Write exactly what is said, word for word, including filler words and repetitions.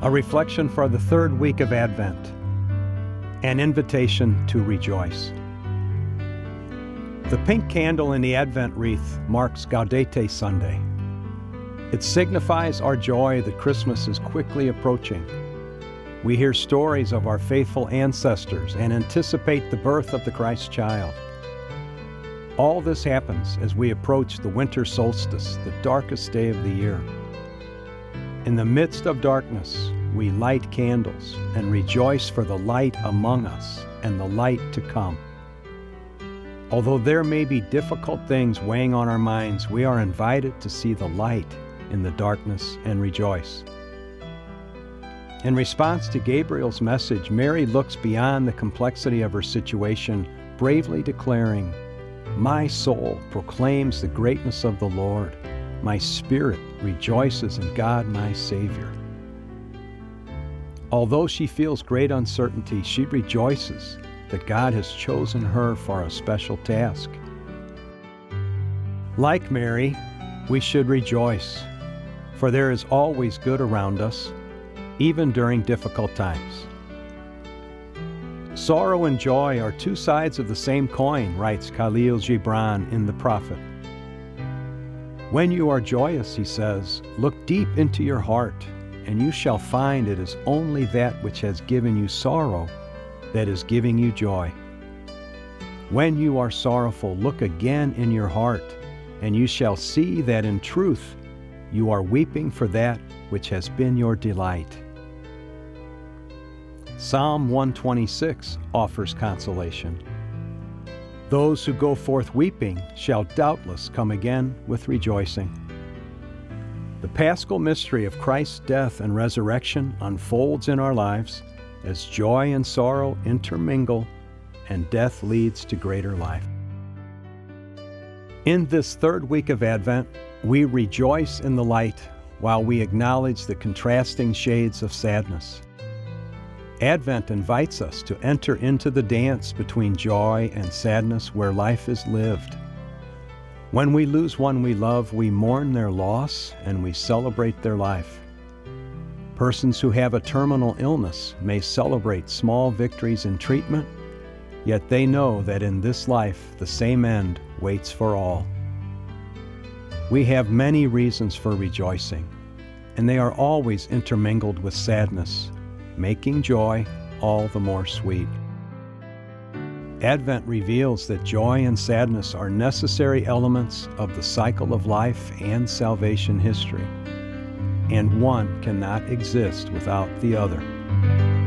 A reflection for the third week of Advent. An invitation to rejoice. The pink candle in the Advent wreath marks Gaudete Sunday. It signifies our joy that Christmas is quickly approaching. We hear stories of our faithful ancestors and anticipate the birth of the Christ child. All this happens as we approach the winter solstice, the darkest day of the year. In the midst of darkness, we light candles and rejoice for the light among us and the light to come. Although there may be difficult things weighing on our minds, we are invited to see the light in the darkness and rejoice. In response to Gabriel's message, Mary looks beyond the complexity of her situation, bravely declaring, "My soul proclaims the greatness of the Lord. My spirit rejoices in God my Savior." Although she feels great uncertainty, she rejoices that God has chosen her for a special task. Like Mary, we should rejoice, for there is always good around us, even during difficult times. Sorrow and joy are two sides of the same coin, writes Khalil Gibran in The Prophet. When you are joyous, he says, look deep into your heart, and you shall find it is only that which has given you sorrow that is giving you joy. When you are sorrowful, look again in your heart, and you shall see that in truth you are weeping for that which has been your delight. Psalm one twenty-six offers consolation. Those who go forth weeping shall doubtless come again with rejoicing. The paschal mystery of Christ's death and resurrection unfolds in our lives as joy and sorrow intermingle and death leads to greater life. In this third week of Advent, we rejoice in the light while we acknowledge the contrasting shades of sadness. Advent invites us to enter into the dance between joy and sadness where life is lived. When we lose one we love, we mourn their loss and we celebrate their life. Persons who have a terminal illness may celebrate small victories in treatment, yet they know that in this life the same end waits for all. We have many reasons for rejoicing, and they are always intermingled with sadness, making joy all the more sweet. Advent reveals that joy and sadness are necessary elements of the cycle of life and salvation history, and one cannot exist without the other.